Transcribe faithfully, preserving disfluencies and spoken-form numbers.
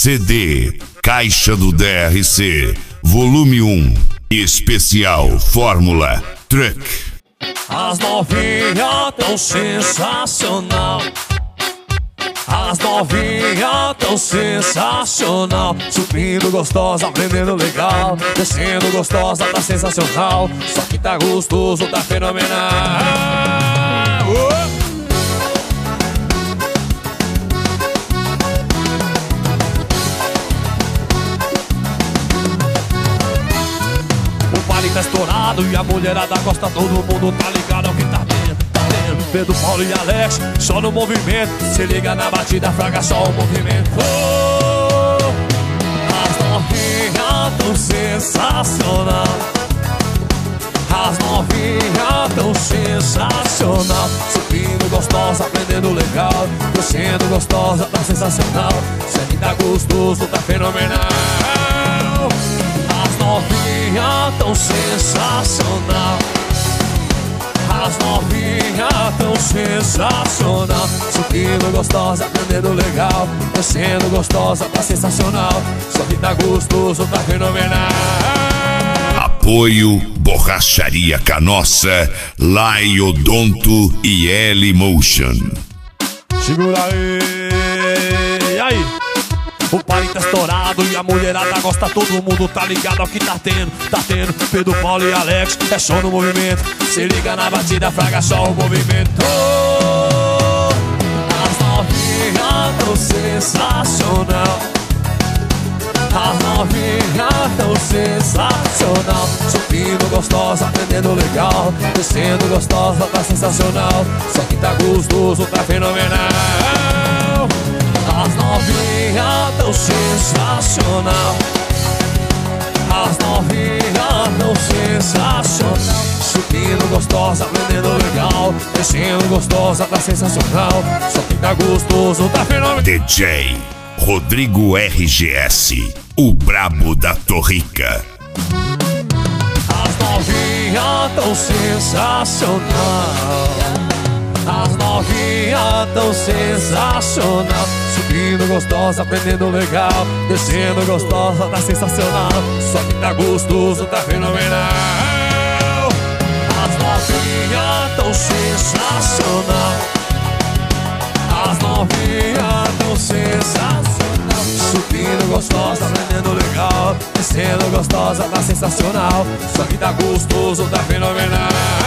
C D Caixa do D R C, volume um, especial Fórmula Truck. As novinhas tão sensacional, as novinhas tão sensacional. Subindo gostosa, aprendendo legal, descendo gostosa, tá sensacional. Só que tá gostoso, tá fenomenal. uh! Tá estourado e a mulherada gosta, todo mundo tá ligado ao que tá tendo, tá tendo. Pedro, Paulo e Alex, só no movimento. Se liga na batida, fraga só o movimento. Oh, as novinhas tão sensacional, as novinhas tão sensacional. Subindo gostosa, aprendendo legal, descendo gostosa, tá sensacional. Se ele tá gostoso, tá fenomenal. As novinhas tão sensacional, as novinhas tão sensacional. Subindo gostosa, aprendendo legal, descendo gostosa, tá sensacional. Só que tá gostoso, tá fenomenal. Apoio Borracharia Canossa, Laiodonto e L-Motion. Segura aí, e aí? O party tá estourado e a mulherada gosta, todo mundo tá ligado ao que tá tendo, tá tendo. Pedro, Paulo e Alex, é só no movimento. Se liga na batida, fraga só o movimento. Oh, as novinhas tão sensacional, as novinhas tão sensacional. Subindo gostosa, aprendendo legal, descendo gostosa, tá sensacional. Só que tá gostoso, tá fenomenal. As novinhas tão sensacional, as novinhas tão sensacional. Subindo gostosa, aprendendo legal, descendo gostosa, tá sensacional. Só que tá gostoso, tá fenomenal. D J Rodrigo R G S, o brabo da Torrica. As novinhas tão sensacional, as novinhas tão sensacional. Subindo gostosa, aprendendo legal, descendo gostosa, tá sensacional. Só que tá gostoso, tá fenomenal. As novinhas tão sensacional, as novinhas tão sensacional. Subindo gostosa, aprendendo legal, descendo gostosa, tá sensacional. Só que tá gostoso, tá fenomenal.